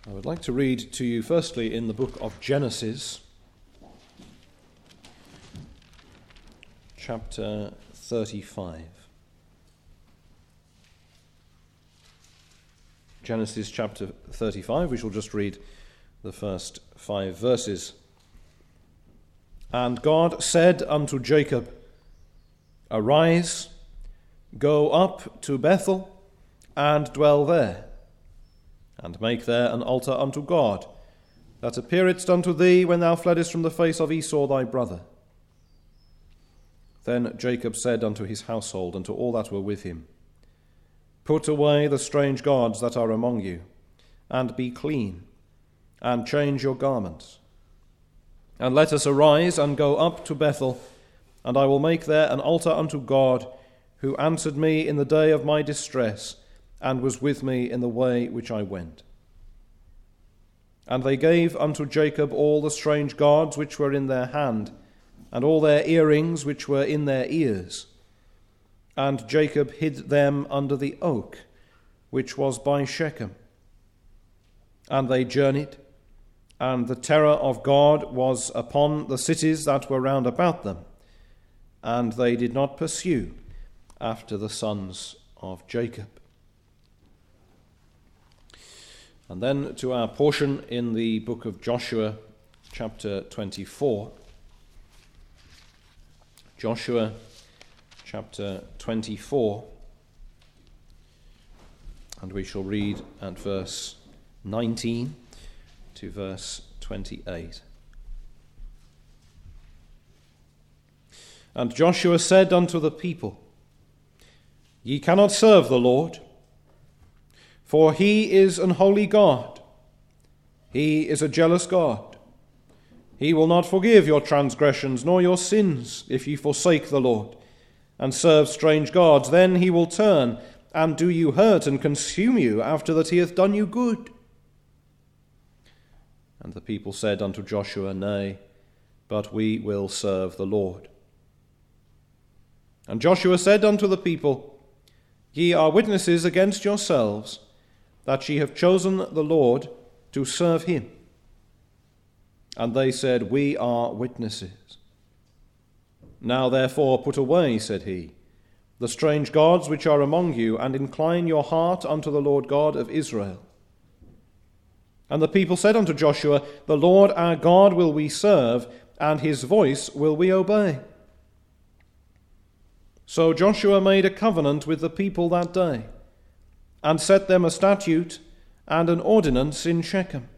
I would like to read to you firstly in the book of Genesis, chapter 35. Genesis chapter 35, we shall just read the first 5 verses. And God said unto Jacob, Arise, go up to Bethel, and dwell there, and make there an altar unto God, that appearedst unto thee when thou fleddest from the face of Esau thy brother. Then Jacob said unto his household, and to all that were with him, Put away the strange gods that are among you, and be clean, and change your garments. And let us arise and go up to Bethel, and I will make there an altar unto God, who answered me in the day of my distress, and was with me in the way which I went. And they gave unto Jacob all the strange gods which were in their hand, and all their earrings which were in their ears. And Jacob hid them under the oak, which was by Shechem. And they journeyed, and the terror of God was upon the cities that were round about them, and they did not pursue after the sons of Jacob. And then to our portion in the book of Joshua, chapter 24. Joshua chapter 24, and we shall read at verse 19 to verse 28. And Joshua said unto the people, Ye cannot serve the Lord, for he is an holy God. He is a jealous God. He will not forgive your transgressions nor your sins if ye forsake the Lord and serve strange gods. Then he will turn and do you hurt and consume you after that he hath done you good. And the people said unto Joshua, Nay, but we will serve the Lord. And Joshua said unto the people, Ye are witnesses against yourselves, that ye have chosen the Lord to serve him. And they said, We are witnesses. Now therefore put away, said he, the strange gods which are among you, and incline your heart unto the Lord God of Israel. And the people said unto Joshua, The Lord our God will we serve, and his voice will we obey. So Joshua made a covenant with the people that day, and set them a statute and an ordinance in Shechem.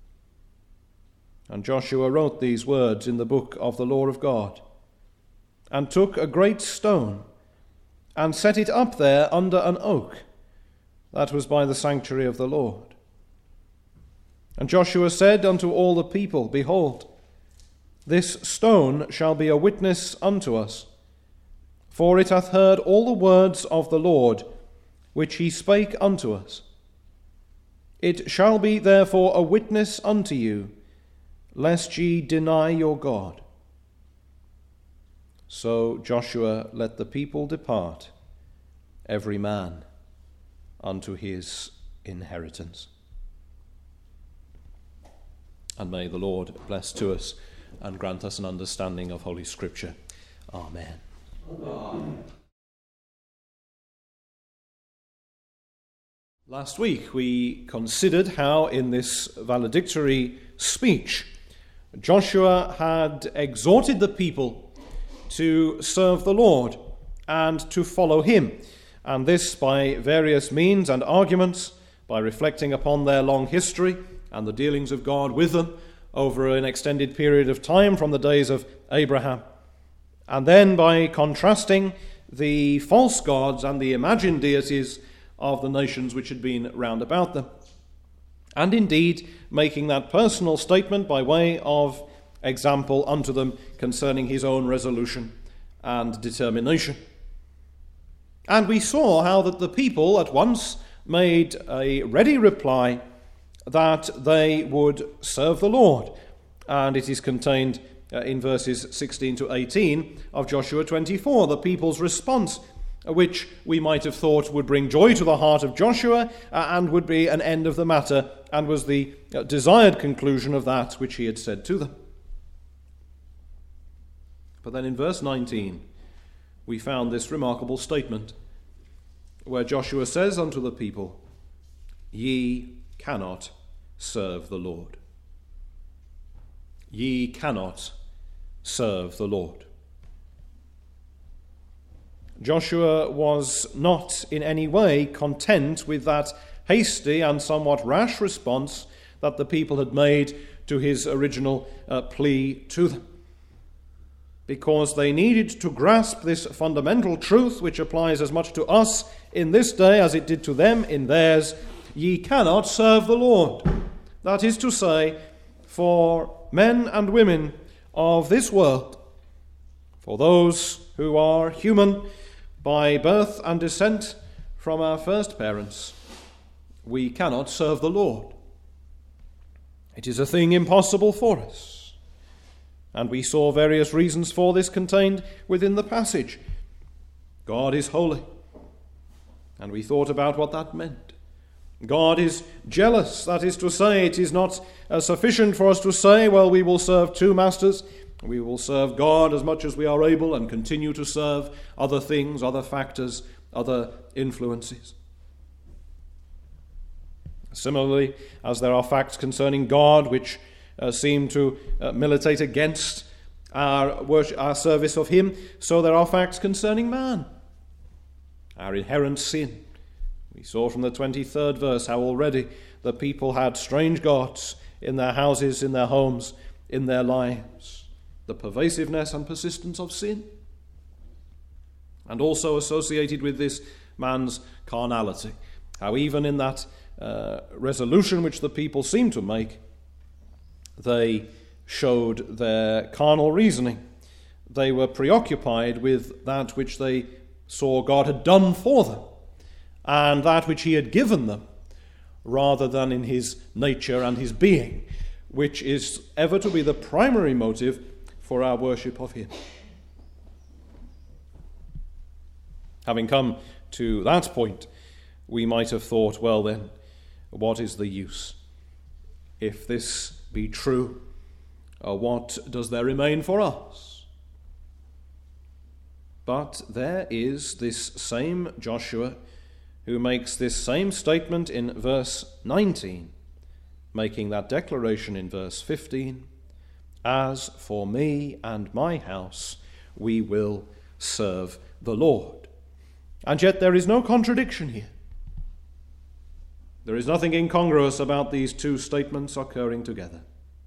And Joshua wrote these words in the book of the law of God, and took a great stone, and set it up there under an oak, that was by the sanctuary of the Lord. And Joshua said unto all the people, Behold, this stone shall be a witness unto us, for it hath heard all the words of the Lord, which he spake unto us. It shall be therefore a witness unto you, lest ye deny your God. So Joshua let the people depart, every man unto his inheritance. And may the Lord bless to us and grant us an understanding of Holy Scripture. Amen. Amen. Last week we considered how in this valedictory speech Joshua had exhorted the people to serve the Lord and to follow him, and this by various means and arguments, by reflecting upon their long history and the dealings of God with them over an extended period of time from the days of Abraham, and then by contrasting the false gods and the imagined deities of the nations which had been round about them, and indeed making that personal statement by way of example unto them concerning his own resolution and determination. And we saw how that the people at once made a ready reply that they would serve the Lord, and it is contained in verses 16 to 18 of Joshua 24, the people's response which we might have thought would bring joy to the heart of Joshua and would be an end of the matter, and was the desired conclusion of that which he had said to them. But then in verse 19, we found this remarkable statement, where Joshua says unto the people, "Ye cannot serve the Lord." Ye cannot serve the Lord. Joshua was not in any way content with that hasty and somewhat rash response that the people had made to his original plea to them, because they needed to grasp this fundamental truth which applies as much to us in this day as it did to them in theirs. Ye cannot serve the Lord. That is to say, for men and women of this world, for those who are human by birth and descent from our first parents, we cannot serve the Lord. It is a thing impossible for us. And we saw various reasons for this contained within the passage. God is holy. And we thought about what that meant. God is jealous. That is to say, it is not sufficient for us to say, well, we will serve two masters. We will serve God as much as we are able and continue to serve other things, other factors, other influences. Similarly, as there are facts concerning God which seem to militate against our worship, our service of him, so there are facts concerning man, our inherent sin. We saw from the 23rd verse how already the people had strange gods in their houses, in their homes, in their lives. The pervasiveness and persistence of sin. And also associated with this, man's carnality. How even in that resolution which the people seemed to make, they showed their carnal reasoning. They were preoccupied with that which they saw God had done for them, and that which he had given them, rather than in his nature and his being, which is ever to be the primary motive for our worship of him. Having come to that point, we might have thought, well then, what is the use? If this be true, what does there remain for us? But there is this same Joshua who makes this same statement in verse 19, making that declaration in verse 15, "As for me and my house, we will serve the Lord." And yet there is no contradiction here. There is nothing incongruous about these two statements occurring together.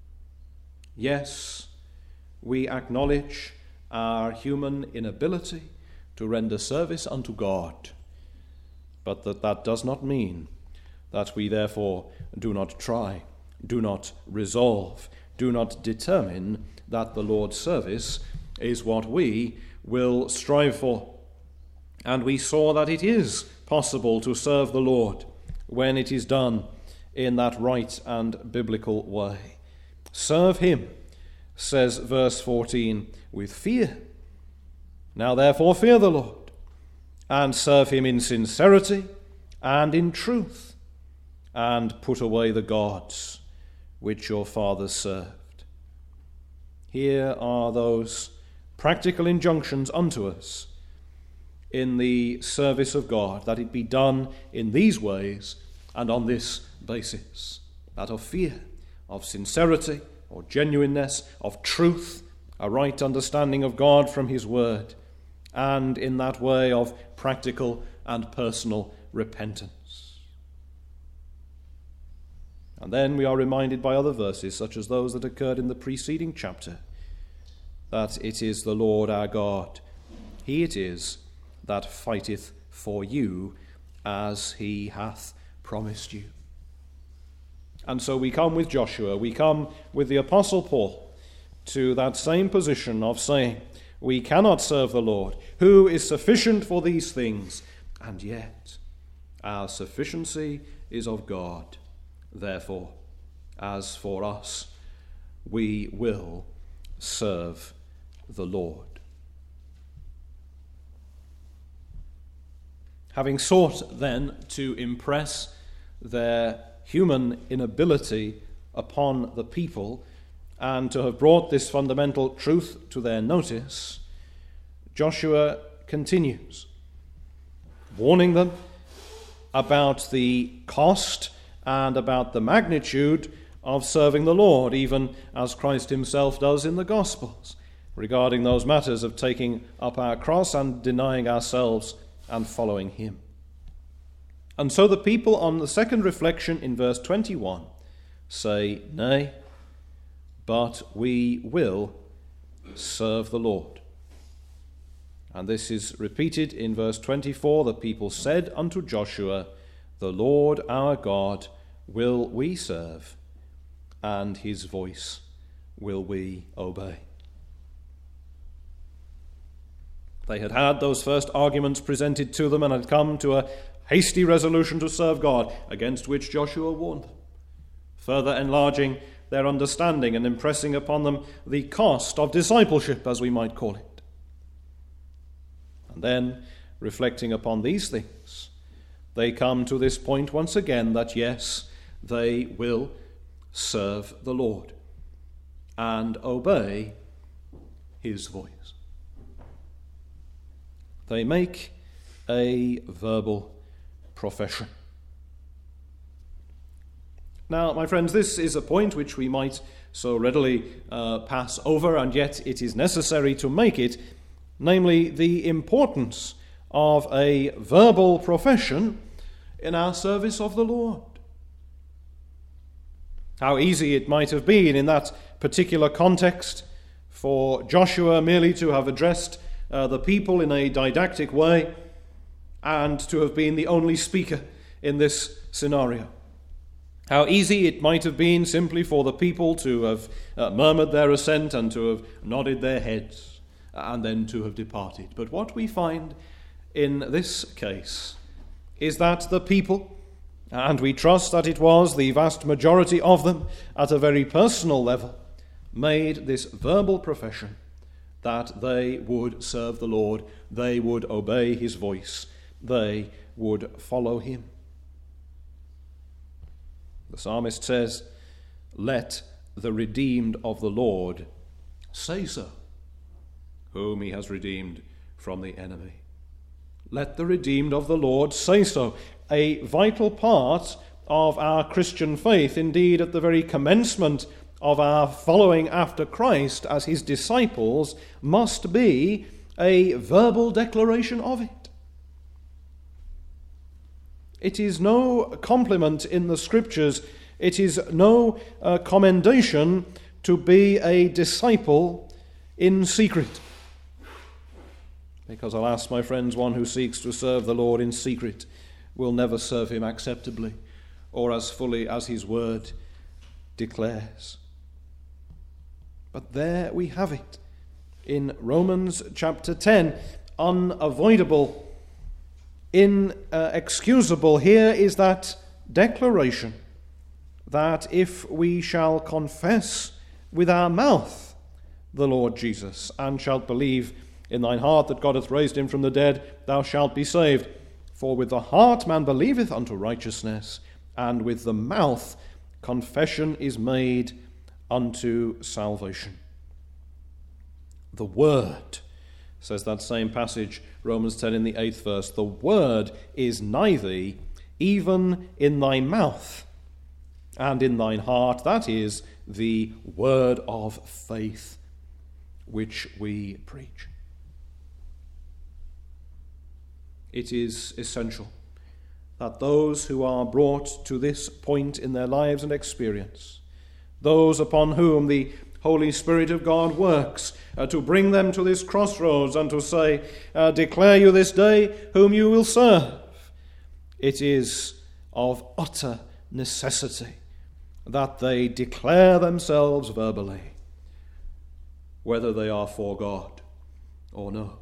Yes, we acknowledge our human inability to render service unto God, but that does not mean that we therefore do not try, do not resolve, do not determine that the Lord's service is what we will strive for. And we saw that it is possible to serve the Lord when it is done in that right and biblical way. Serve him, says verse 14, with fear. Now therefore fear the Lord, and serve him in sincerity and in truth, and put away the gods which your fathers served. Here are those practical injunctions unto us in the service of God, that it be done in these ways and on this basis, that of fear, of sincerity, or genuineness, of truth, a right understanding of God from his word, and in that way of practical and personal repentance. And then we are reminded by other verses, such as those that occurred in the preceding chapter, that it is the Lord our God, he it is that fighteth for you, as he hath promised you. And so we come with Joshua, we come with the Apostle Paul to that same position of saying, we cannot serve the Lord, who is sufficient for these things, and yet our sufficiency is of God. Therefore, as for us, we will serve the Lord. Having sought then to impress their human inability upon the people and to have brought this fundamental truth to their notice, Joshua continues, warning them about the cost and about the magnitude of serving the Lord, even as Christ himself does in the Gospels, regarding those matters of taking up our cross and denying ourselves and following him. And so the people on the second reflection in verse 21 say, "Nay, but we will serve the Lord." And this is repeated in verse 24. The people said unto Joshua, "The Lord our God will we serve, and his voice will we obey." They had had those first arguments presented to them and had come to a hasty resolution to serve God, against which Joshua warned them, further enlarging their understanding and impressing upon them the cost of discipleship, as we might call it. And then, reflecting upon these things, they come to this point once again that yes, they will serve the Lord and obey his voice. They make a verbal profession. Now, my friends, this is a point which we might so readily pass over, and yet it is necessary to make it, namely the importance of a verbal profession in our service of the Lord. How easy it might have been in that particular context for Joshua merely to have addressed the people in a didactic way and to have been the only speaker in this scenario. How easy it might have been simply for the people to have murmured their assent and to have nodded their heads and then to have departed. But what we find in this case is that the people, and we trust that it was the vast majority of them at a very personal level, made this verbal profession that they would serve the Lord, they would obey his voice, they would follow him. The psalmist says, "Let the redeemed of the Lord say so, whom he has redeemed from the enemy." Let the redeemed of the Lord say so. A vital part of our Christian faith, indeed at the very commencement of our following after Christ as his disciples, must be a verbal declaration of it. It is no compliment in the Scriptures, it is no commendation to be a disciple in secret. Because alas, my friends, one who seeks to serve the Lord in secret will never serve him acceptably or as fully as his word declares. But there we have it in Romans chapter 10, unavoidable, inexcusable. Here is that declaration that if we shall confess with our mouth the Lord Jesus and shalt believe in thine heart that God hath raised him from the dead, thou shalt be saved. For with the heart man believeth unto righteousness, and with the mouth confession is made unto salvation. The word, says that same passage, Romans 10 in the 8th verse, the word is nigh thee, even in thy mouth and in thine heart. That is the word of faith which we preach. It is essential that those who are brought to this point in their lives and experience, those upon whom the Holy Spirit of God works to bring them to this crossroads and to say, declare you this day whom you will serve, it is of utter necessity that they declare themselves verbally, whether they are for God or no.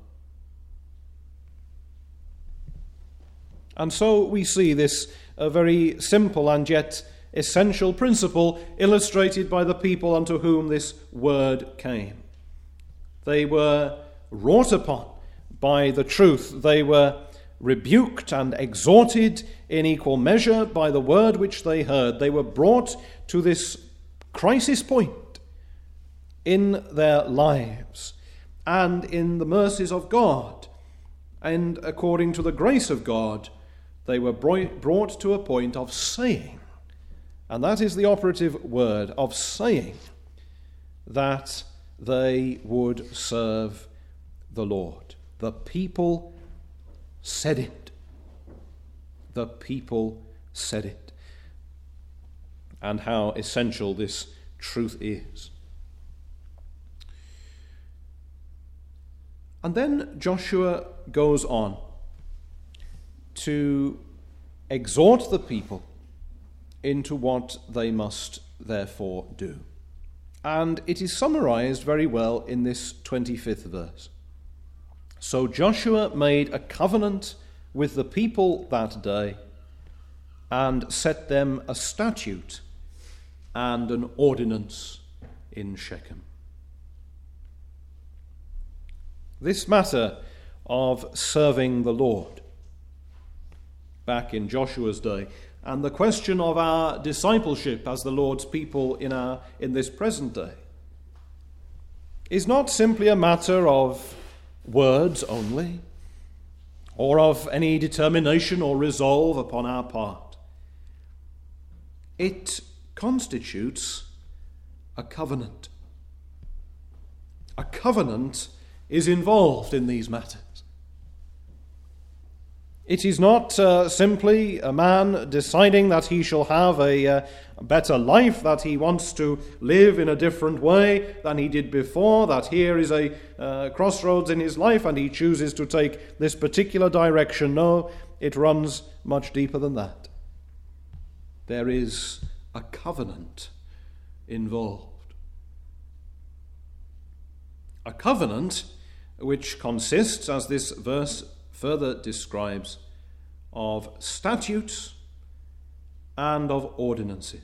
And so we see this very simple and yet essential principle illustrated by the people unto whom this word came. They were wrought upon by the truth. They were rebuked and exhorted in equal measure by the word which they heard. They were brought to this crisis point in their lives and in the mercies of God, and according to the grace of God, they were brought to a point of saying, and that is the operative word, of saying that they would serve the Lord. The people said it. The people said it. And how essential this truth is. And then Joshua goes on to exhort the people into what they must therefore do. And it is summarized very well in this 25th verse. So Joshua made a covenant with the people that day and set them a statute and an ordinance in Shechem. This matter of serving the Lord back in Joshua's day, and the question of our discipleship as the Lord's people in this present day, is not simply a matter of words only, or of any determination or resolve upon our part. It constitutes a covenant. A covenant is involved in these matters. It is not simply a man deciding that he shall have a better life, that he wants to live in a different way than he did before, that here is a crossroads in his life and he chooses to take this particular direction. No, it runs much deeper than that. There is a covenant involved. A covenant which consists, as this verse further describes, of statutes and of ordinances.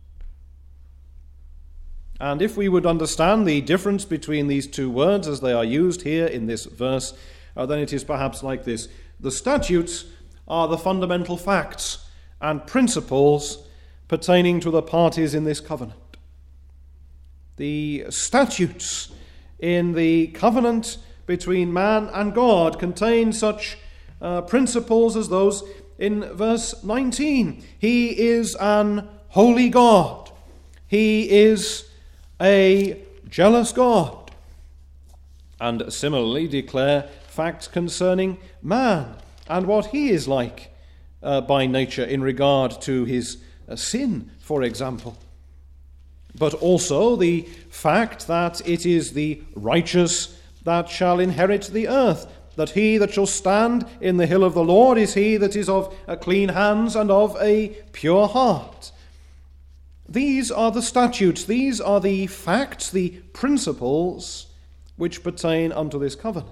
And if we would understand the difference between these two words as they are used here in this verse, then it is perhaps like this. The statutes are the fundamental facts and principles pertaining to the parties in this covenant. The statutes in the covenant between man and God contain such principles as those in verse 19. He is an holy God. He is a jealous God. And similarly declare facts concerning man and what he is like by nature in regard to his sin, for example. But also the fact that it is the righteous that shall inherit the earth, that he that shall stand in the hill of the Lord is he that is of clean hands and of a pure heart. These are the statutes, these are the facts, the principles which pertain unto this covenant.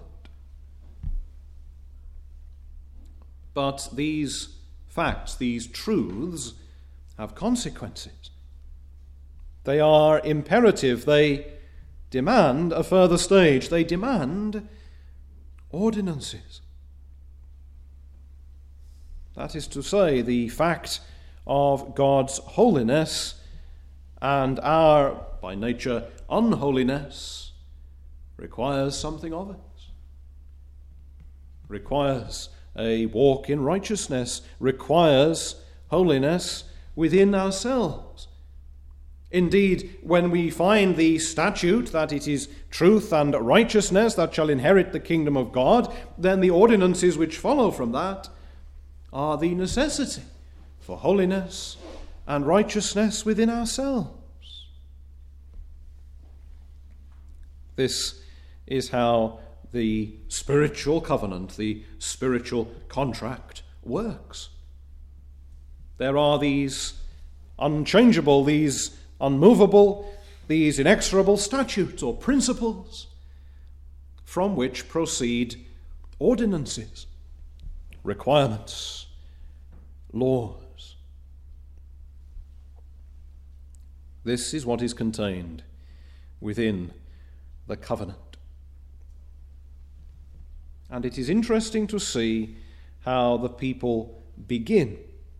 But these facts, these truths, have consequences. They are imperative, they demand a further stage. They demand ordinances. That is to say, the fact of God's holiness and our, by nature, unholiness requires something of us. Requires a walk in righteousness, requires holiness within ourselves. Indeed, when we find the statute that it is truth and righteousness that shall inherit the kingdom of God, then the ordinances which follow from that are the necessity for holiness and righteousness within ourselves. This is how the spiritual covenant, the spiritual contract works. There are these unchangeable, these unmovable, these inexorable statutes or principles from which proceed ordinances, requirements, laws. This is what is contained within the covenant. And it is interesting to see how the people begin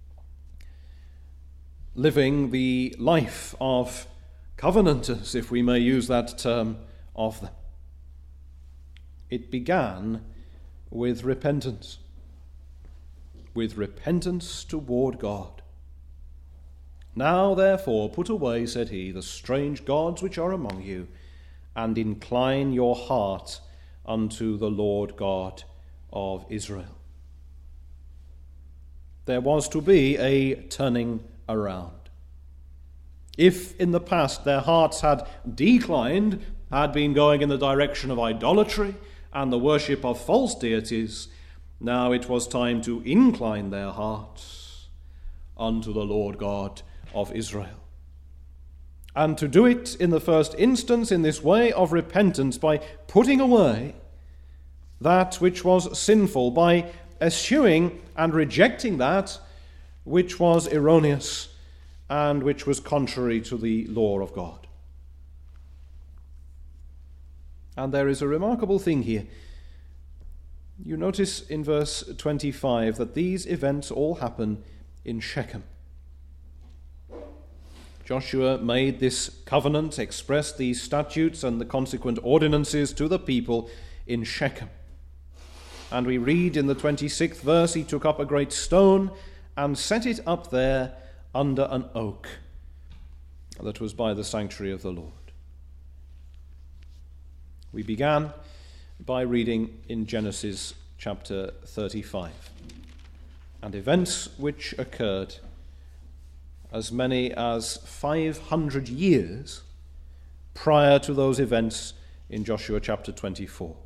living the life of covenanters, if we may use that term of them. It began with repentance toward God. Now, therefore, put away, said he, the strange gods which are among you, and incline your heart unto the Lord God of Israel. There was to be a turning around. If in the past their hearts had declined, had been going in the direction of idolatry and the worship of false deities, now it was time to incline their hearts unto the Lord God of Israel. And to do it in the first instance in this way of repentance, by putting away that which was sinful, by eschewing and rejecting that which was erroneous and which was contrary to the law of God. And there is a remarkable thing here. You notice in verse 25 that these events all happen in Shechem. Joshua made this covenant, expressed these statutes and the consequent ordinances to the people in Shechem. And we read in the 26th verse, he took up a great stone and set it up there under an oak that was by the sanctuary of the Lord. We began by reading in Genesis chapter 35, and events which occurred as many as 500 years prior to those events in Joshua chapter 24.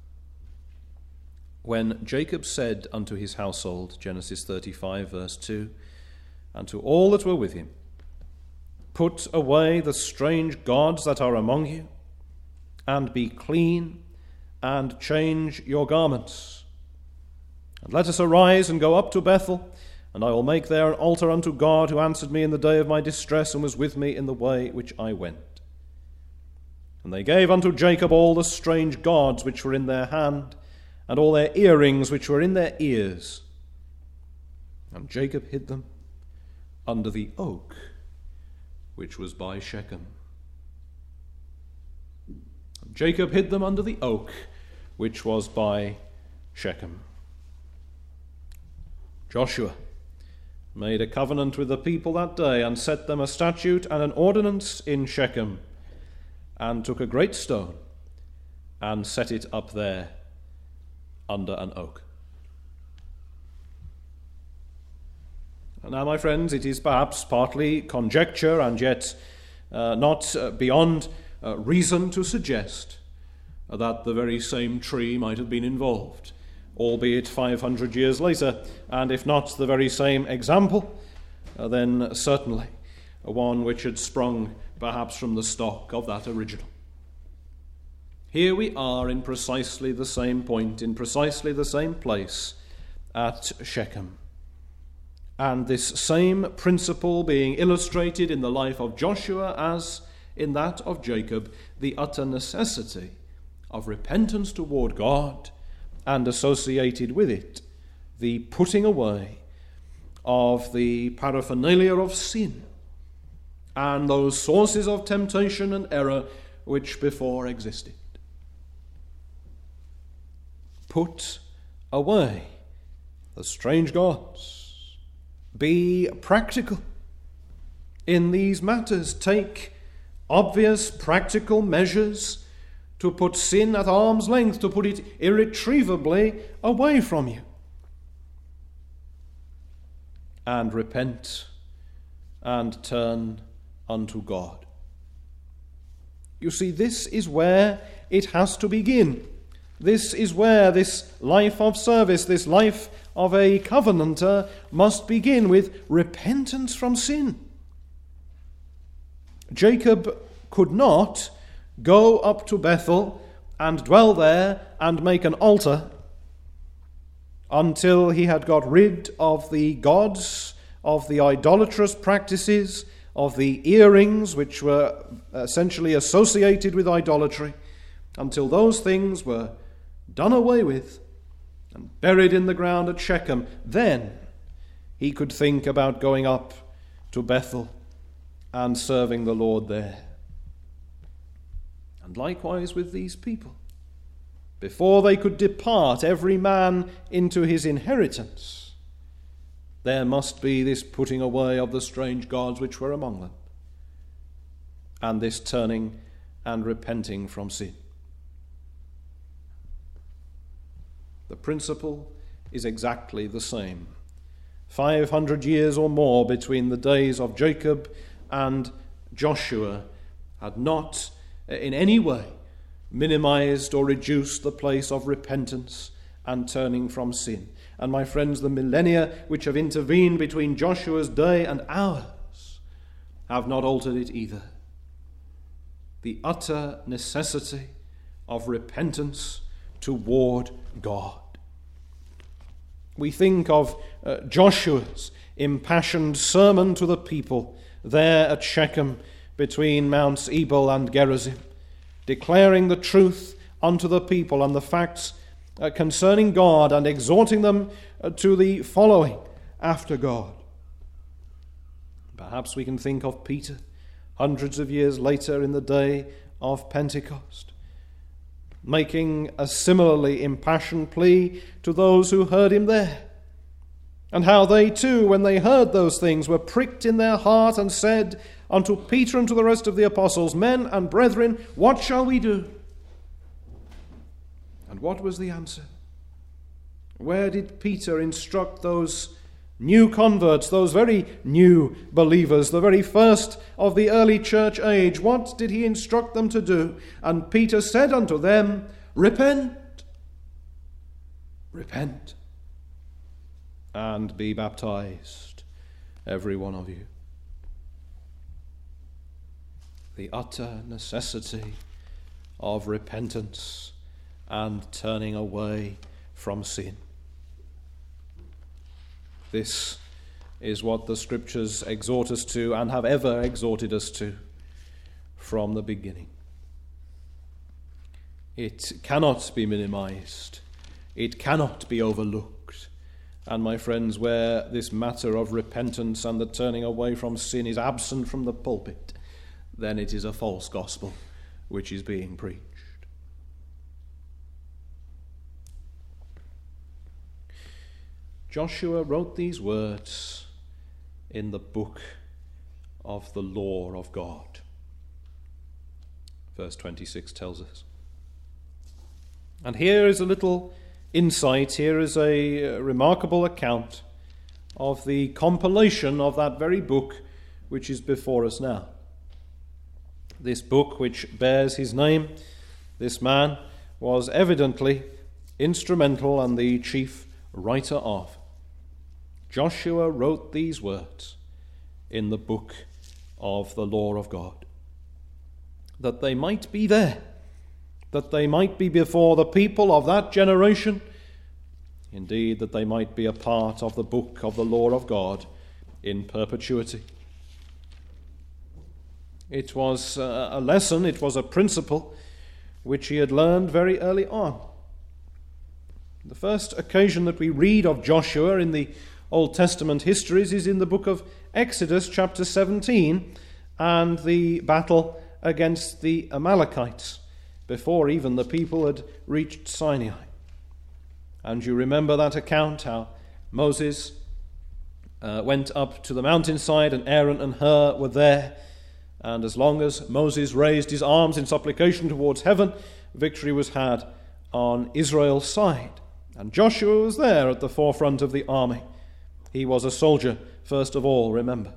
When Jacob said unto his household, Genesis 35 verse 2, and to all that were with him, put away the strange gods that are among you, and be clean, and change your garments. And let us arise and go up to Bethel, and I will make there an altar unto God, who answered me in the day of my distress, and was with me in the way which I went. And they gave unto Jacob all the strange gods which were in their hand, and all their earrings which were in their ears. And Jacob hid them under the oak which was by Shechem. And Jacob hid them under the oak which was by Shechem. Joshua made a covenant with the people that day, and set them a statute and an ordinance in Shechem, and took a great stone and set it up there under an oak. And now, my friends, it is perhaps partly conjecture, and yet not beyond reason to suggest that the very same tree might have been involved, albeit 500 years later, and if not the very same example, then certainly one which had sprung perhaps from the stock of that original. Here we are in precisely the same point, in precisely the same place at Shechem. And this same principle being illustrated in the life of Joshua as in that of Jacob, the utter necessity of repentance toward God, and associated with it the putting away of the paraphernalia of sin and those sources of temptation and error which before existed. Put away the strange gods. Be practical in these matters. Take obvious practical measures to put sin at arm's length, to put it irretrievably away from you. And repent and turn unto God. You see, this is where it has to begin. This is where this life of service, this life of a covenanter must begin, with repentance from sin. Jacob could not go up to Bethel and dwell there and make an altar until he had got rid of the gods, of the idolatrous practices, of the earrings which were essentially associated with idolatry, until those things were done away with and buried in the ground at Shechem, then he could think about going up to Bethel and serving the Lord there. And likewise with these people. Before they could depart, every man into his inheritance, there must be this putting away of the strange gods which were among them, and this turning and repenting from sin. The principle is exactly the same. 500 years or more between the days of Jacob and Joshua had not in any way minimized or reduced the place of repentance and turning from sin. And my friends, the millennia which have intervened between Joshua's day and ours have not altered it either. The utter necessity of repentance toward God. We think of Joshua's impassioned sermon to the people there at Shechem between Mounts Ebal and Gerizim, declaring the truth unto the people and the facts concerning God and exhorting them to the following after God. Perhaps we can think of Peter hundreds of years later in the day of Pentecost, making a similarly impassioned plea to those who heard him there, and how they too, when they heard those things, were pricked in their heart and said unto Peter and to the rest of the apostles, Men and brethren, what shall we do? And what was the answer? Where did Peter instruct those new converts, those very new believers, the very first of the early church age? What did he instruct them to do? And Peter said unto them, Repent, repent, and be baptized, every one of you. The utter necessity of repentance and turning away from sin. This is what the Scriptures exhort us to and have ever exhorted us to from the beginning. It cannot be minimized. It cannot be overlooked. And my friends, where this matter of repentance and the turning away from sin is absent from the pulpit, then it is a false gospel which is being preached. Joshua wrote these words in the book of the law of God. Verse 26 tells us. And here is a little insight, here is a remarkable account of the compilation of that very book which is before us now. This book which bears his name, this man was evidently instrumental and the chief writer of. Joshua wrote these words in the book of the law of God, that they might be there, that they might be before the people of that generation, indeed that they might be a part of the book of the law of God in perpetuity. It was a lesson, it was a principle which he had learned very early on. The first occasion that we read of Joshua in the Old Testament histories is in the book of Exodus chapter 17 and the battle against the Amalekites before even the people had reached Sinai. And you remember that account, how Moses went up to the mountainside and Aaron and Hur were there, and as long as Moses raised his arms in supplication towards heaven, victory was had on Israel's side. And Joshua was there at the forefront of the army. He was a soldier, first of all, remember.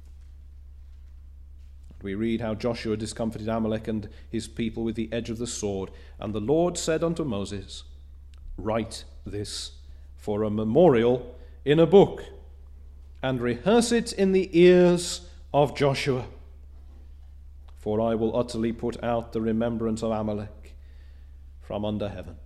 We read how Joshua discomfited Amalek and his people with the edge of the sword. And the Lord said unto Moses, Write this for a memorial in a book, and rehearse it in the ears of Joshua. For I will utterly put out the remembrance of Amalek from under heaven.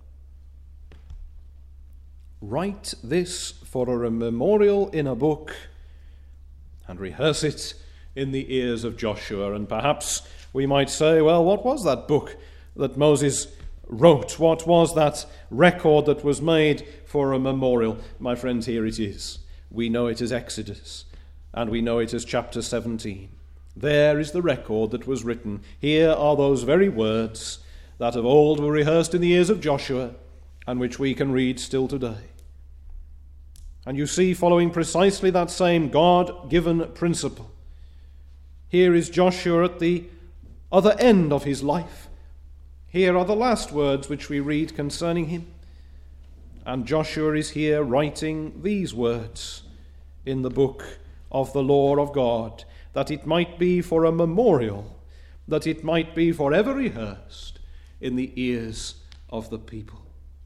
Write this for a memorial in a book, and rehearse it in the ears of Joshua. And perhaps we might say, well, what was that book that Moses wrote? What was that record that was made for a memorial? My friends, here it is. We know it as Exodus, and we know it as chapter 17. There is the record that was written. Here are those very words that of old were rehearsed in the ears of Joshua, and which we can read still today. And you see, following precisely that same God-given principle, here is Joshua at the other end of his life. Here are the last words which we read concerning him. And Joshua is here writing these words in the book of the law of God, that it might be for a memorial, that it might be forever rehearsed in the ears of the people.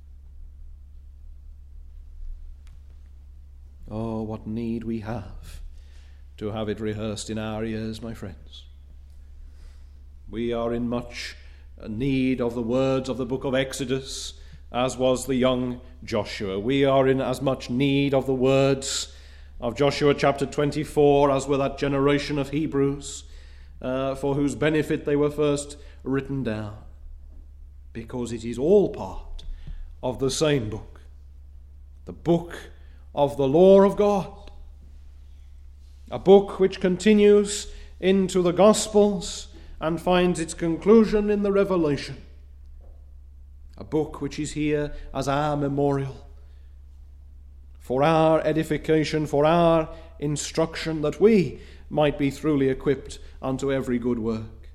Oh, what need we have to have it rehearsed in our ears, my friends. We are in much need of the words of the book of Exodus as was the young Joshua. We are in as much need of the words of Joshua chapter 24 as were that generation of Hebrews for whose benefit they were first written down, because it is all part of the same book, the book of the law of God, a book which continues into the Gospels and finds its conclusion in the Revelation, a book which is here as our memorial, for our edification, for our instruction, that we might be truly equipped unto every good work,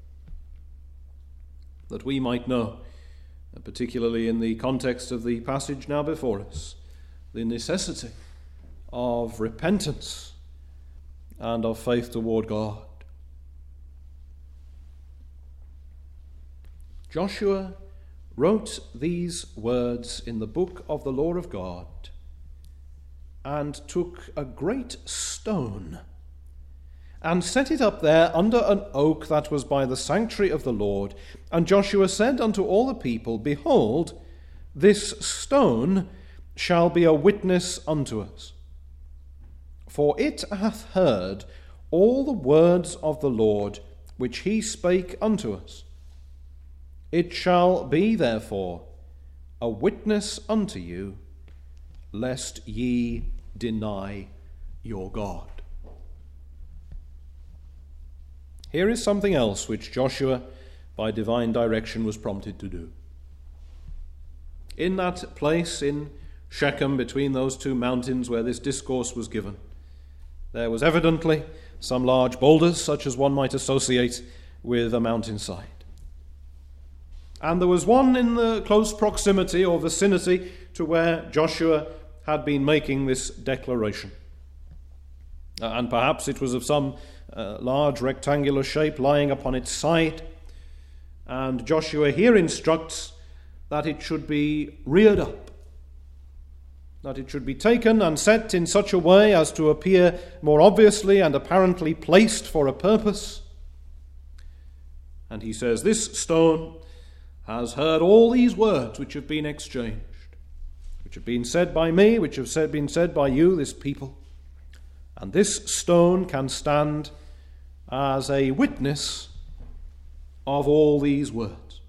that we might know, particularly in the context of the passage now before us, the necessity of repentance and of faith toward God. Joshua wrote these words in the book of the law of God and took a great stone and set it up there under an oak that was by the sanctuary of the Lord. And Joshua said unto all the people, Behold, this stone shall be a witness unto us. For it hath heard all the words of the Lord which he spake unto us. It shall be therefore a witness unto you, lest ye deny your God. Here is something else which Joshua, by divine direction, was prompted to do. In that place in Shechem, between those two mountains where this discourse was given, there was evidently some large boulders, such as one might associate with a mountainside. And there was one in the close proximity or vicinity to where Joshua had been making this declaration. And perhaps it was of some large rectangular shape lying upon its side. And Joshua here instructs that it should be reared up, that it should be taken and set in such a way as to appear more obviously and apparently placed for a purpose. And he says, this stone has heard all these words which have been exchanged, which have been said by me, which have been said by you, this people. And this stone can stand as a witness of all these words.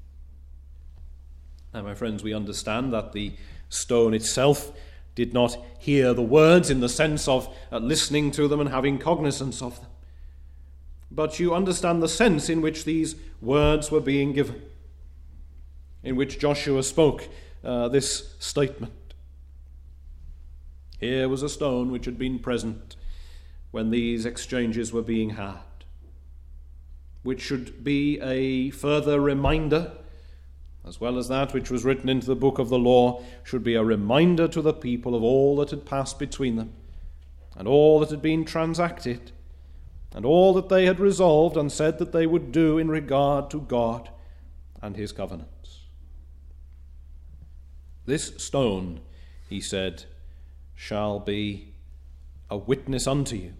Now, my friends, we understand that the stone itself did not hear the words in the sense of listening to them and having cognizance of them. But you understand the sense in which these words were being given, in which Joshua spoke this statement. Here was a stone which had been present when these exchanges were being had, which should be a further reminder, as well as that which was written into the book of the law, should be a reminder to the people of all that had passed between them, and all that had been transacted, and all that they had resolved and said that they would do in regard to God and his covenants. This stone, he said, shall be a witness unto you.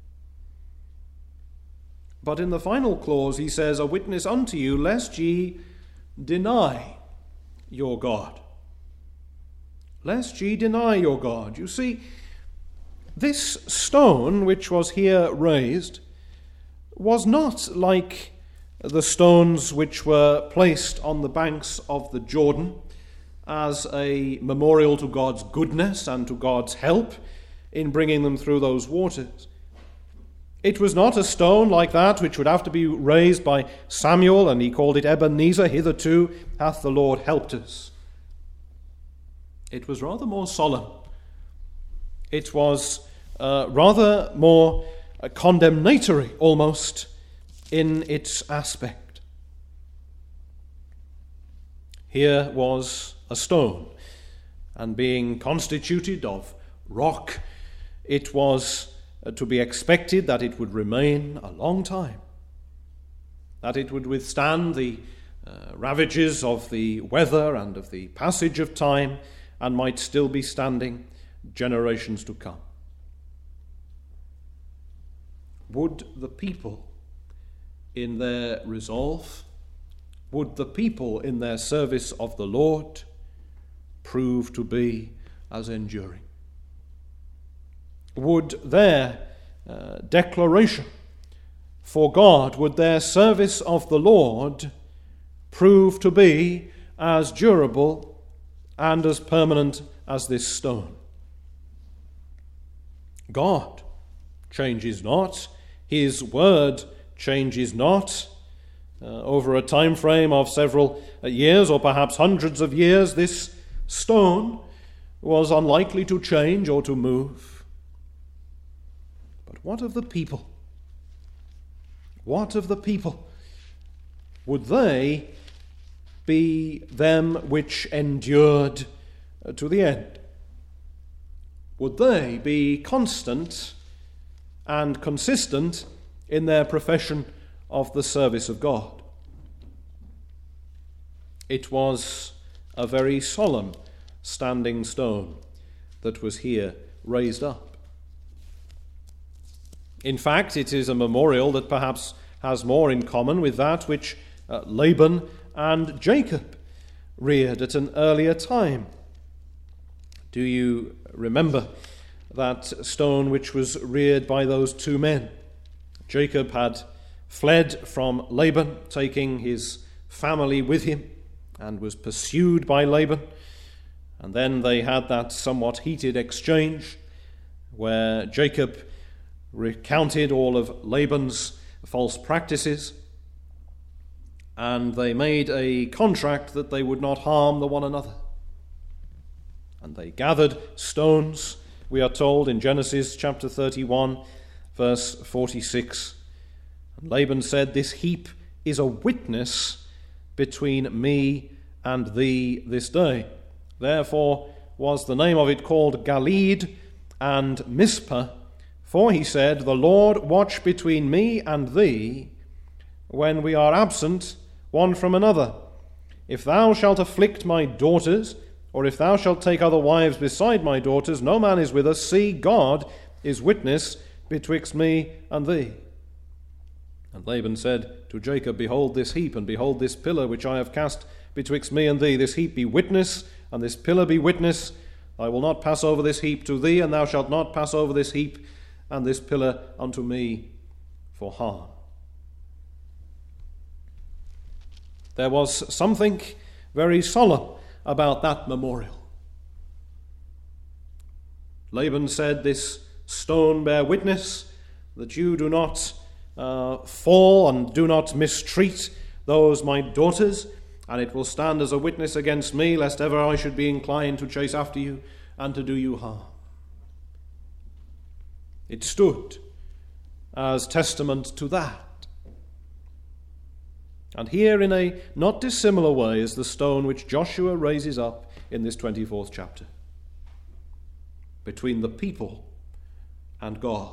But in the final clause he says, a witness unto you, lest ye deny your God. Lest ye deny your God. You see, this stone which was here raised was not like the stones which were placed on the banks of the Jordan as a memorial to God's goodness and to God's help in bringing them through those waters. It was not a stone like that which would have to be raised by Samuel, and he called it Ebenezer, hitherto hath the Lord helped us. It was rather more solemn. It was rather more condemnatory almost in its aspect. Here was a stone, and being constituted of rock, it was to be expected that it would remain a long time, that it would withstand the ravages of the weather and of the passage of time, and might still be standing generations to come. Would the people in their resolve, would the people in their service of the Lord prove to be as enduring? Would their declaration for God, would their service of the Lord prove to be as durable and as permanent as this stone? God changes not. His word changes not. Over a time frame of several years, or perhaps hundreds of years, this stone was unlikely to change or to move. But what of the people? What of the people? Would they be them which endured to the end? Would they be constant and consistent in their profession of the service of God? It was a very solemn standing stone that was here raised up. In fact, it is a memorial that perhaps has more in common with that which Laban and Jacob reared at an earlier time. Do you remember that stone which was reared by those two men? Jacob had fled from Laban, taking his family with him, and was pursued by Laban. And then they had that somewhat heated exchange where Jacob recounted all of Laban's false practices, and they made a contract that they would not harm the one another. And they gathered stones, we are told in Genesis chapter 31, verse 46. And Laban said, "This heap is a witness between me and thee this day." Therefore was the name of it called Galeed and Mizpah, for he said, "The Lord watch between me and thee when we are absent one from another. If thou shalt afflict my daughters, or if thou shalt take other wives beside my daughters, no man is with us. See, God is witness betwixt me and thee." And Laban said to Jacob, "Behold this heap, and behold this pillar which I have cast betwixt me and thee. This heap be witness, and this pillar be witness. I will not pass over this heap to thee, and thou shalt not pass over this heap and this pillar unto me for harm." There was something very solemn about that memorial. Laban said, "This stone bear witness that you do not fall and do not mistreat those my daughters, and it will stand as a witness against me, lest ever I should be inclined to chase after you and to do you harm." It stood as testament to that. And here, in a not dissimilar way, is the stone which Joshua raises up in this 24th chapter. Between the people and God.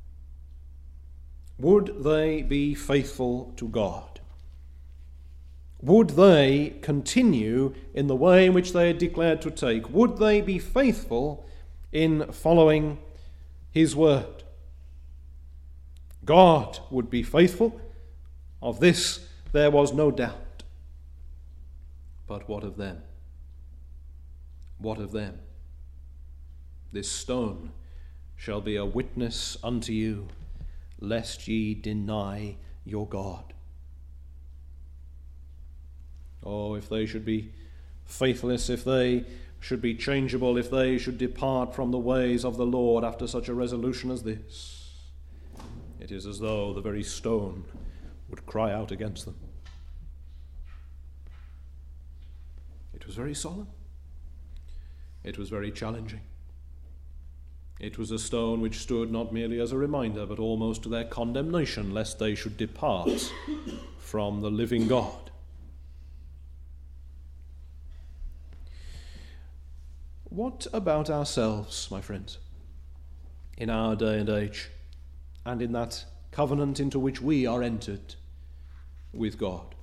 Would they be faithful to God? Would they continue in the way in which they had declared to take? Would they be faithful in following his word? God would be faithful. Of this there was no doubt. But what of them? What of them? This stone shall be a witness unto you, lest ye deny your God. Oh, if they should be faithless, if they should be changeable, if they should depart from the ways of the Lord after such a resolution as this, it is as though the very stone would cry out against them. It was very solemn. It was very challenging. It was a stone which stood not merely as a reminder, but almost to their condemnation, lest they should depart from the living God. What about ourselves, my friends, in our day and age, and in that covenant into which we are entered with God?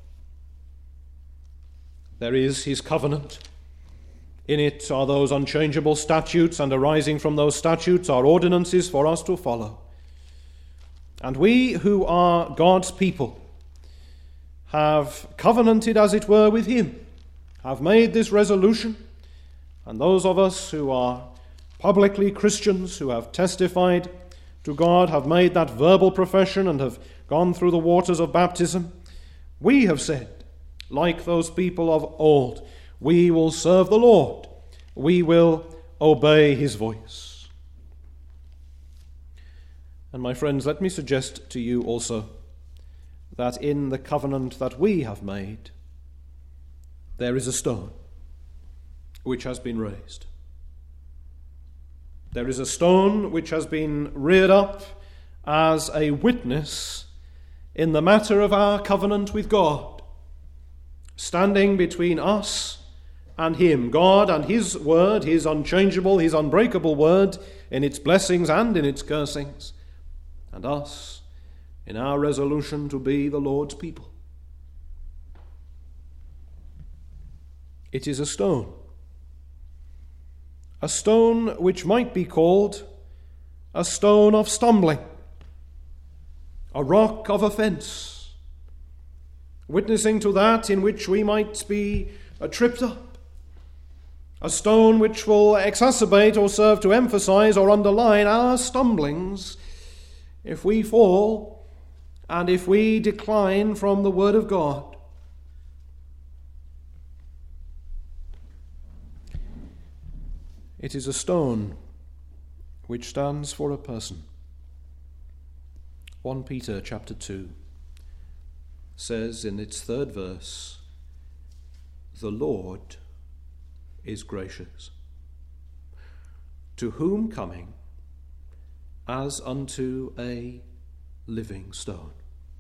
There is his covenant. In it are those unchangeable statutes, and arising from those statutes are ordinances for us to follow. And we who are God's people have covenanted, as it were, with him, have made this resolution. And those of us who are publicly Christians, who have testified to God, have made that verbal profession and have gone through the waters of baptism, we have said, like those people of old, we will serve the Lord. We will obey his voice. And my friends, let me suggest to you also that in the covenant that we have made, there is a stone which has been raised. There is a stone which has been reared up as a witness in the matter of our covenant with God, standing between us and him, God and his word, his unchangeable, his unbreakable word, in its blessings and in its cursings, and us in our resolution to be the Lord's people. It is a stone which might be called a stone of stumbling, a rock of offence, witnessing to that in which we might be tripped up, a stone which will exacerbate or serve to emphasize or underline our stumblings if we fall and if we decline from the word of God. It is a stone which stands for a person. 1 Peter chapter 2 says in its 3rd verse, "The Lord is gracious, to whom coming as unto a living stone,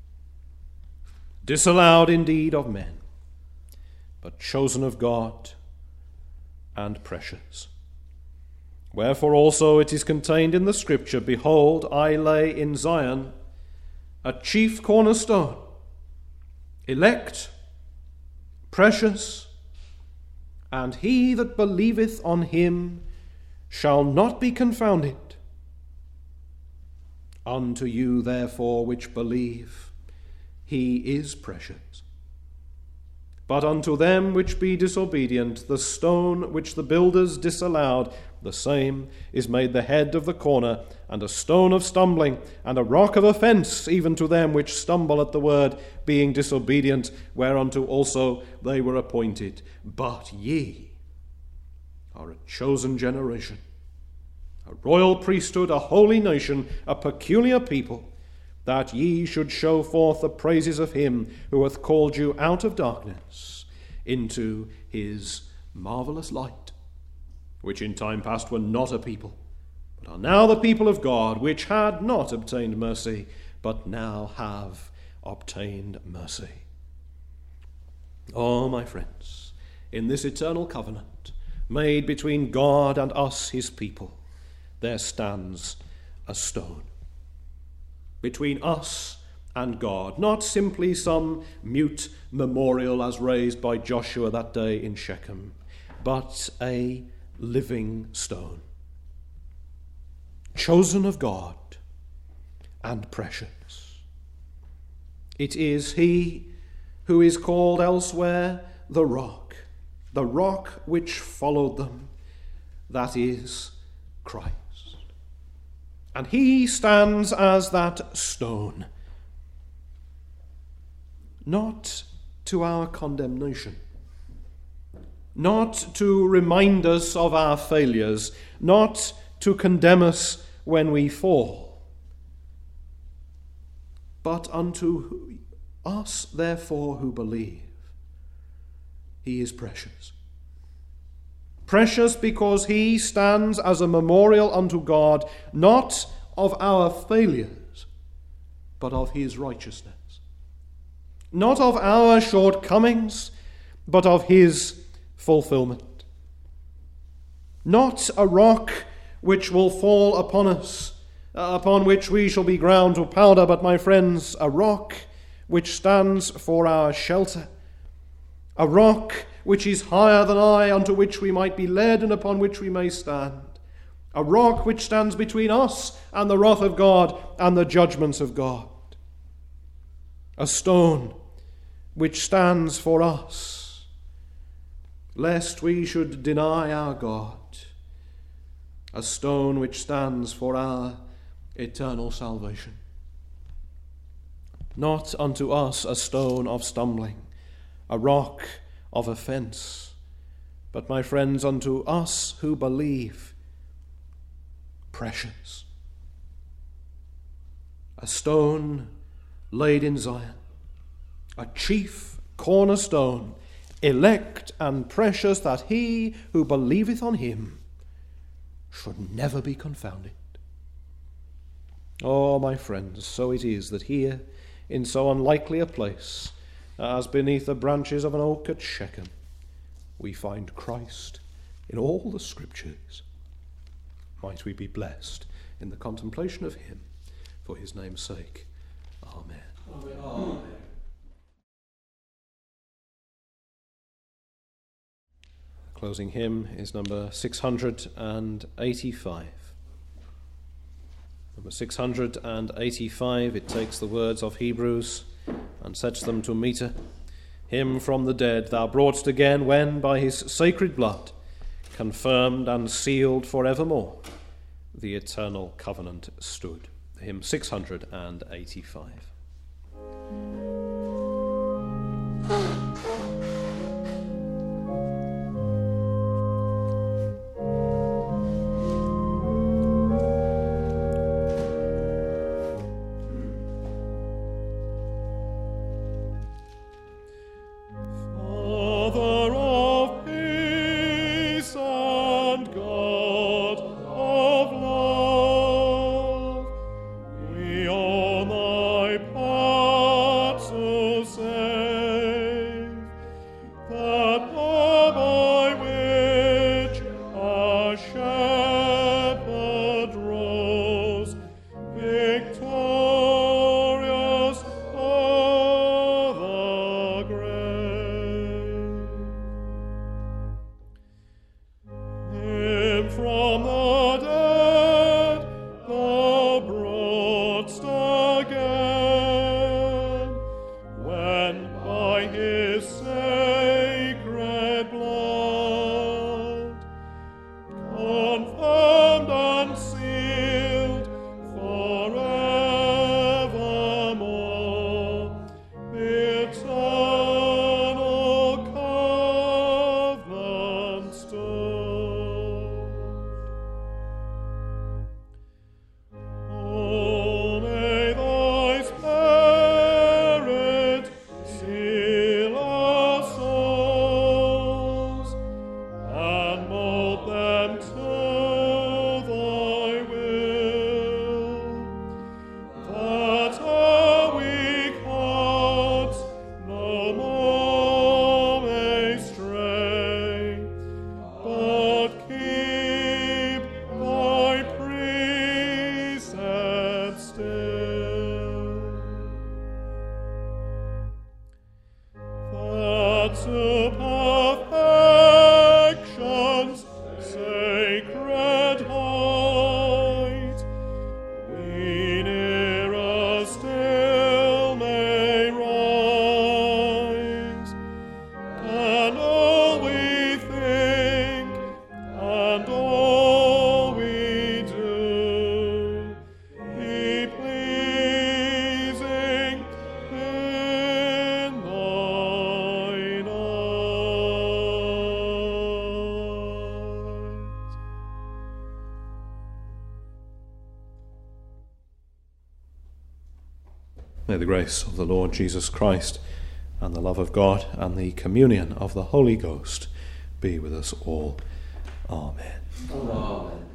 disallowed indeed of men, but chosen of God and precious. Wherefore also it is contained in the Scripture, Behold, I lay in Zion a chief cornerstone, elect, precious, and he that believeth on him shall not be confounded. Unto you therefore which believe, he is precious. But unto them which be disobedient, the stone which the builders disallowed, the same is made the head of the corner, and a stone of stumbling, and a rock of offence, even to them which stumble at the word, being disobedient, whereunto also they were appointed. But ye are a chosen generation, a royal priesthood, a holy nation, a peculiar people, that ye should show forth the praises of him who hath called you out of darkness into his marvelous light, which in time past were not a people, but are now the people of God, which had not obtained mercy, but now have obtained mercy." Oh, my friends, in this eternal covenant made between God and us, his people, there stands a stone. Between us and God, not simply some mute memorial as raised by Joshua that day in Shechem, but a living stone, chosen of God and precious. It is he who is called elsewhere the rock which followed them, that is Christ. And he stands as that stone, not to our condemnation, not to remind us of our failures, not to condemn us when we fall, but unto us, therefore, who believe, he is precious. Precious because he stands as a memorial unto God, not of our failures, but of his righteousness. Not of our shortcomings, but of his fulfillment. Not a rock which will fall upon us, upon which we shall be ground to powder, but, my friends, a rock which stands for our shelter. A rock which is higher than I, unto which we might be led and upon which we may stand. A rock which stands between us and the wrath of God and the judgments of God. A stone which stands for us, lest we should deny our God. A stone which stands for our eternal salvation. Not unto us a stone of stumbling, a rock of offense, but, my friends, unto us who believe, precious. A stone laid in Zion, a chief cornerstone, elect and precious, that he who believeth on him should never be confounded. Oh, my friends, so it is that here, in so unlikely a place as beneath the branches of an oak at Shechem, we find Christ in all the Scriptures. Might we be blessed in the contemplation of him for his name's sake. Amen. Amen. The closing hymn is number 685. Number 685, it takes the words of Hebrews and sets them to meter. Him from the dead thou broughtst again, when by his sacred blood, confirmed and sealed for evermore, the eternal covenant stood. Hymn 685. When by his sacred May the grace of the Lord Jesus Christ and the love of God and the communion of the Holy Ghost be with us all. Amen. Amen.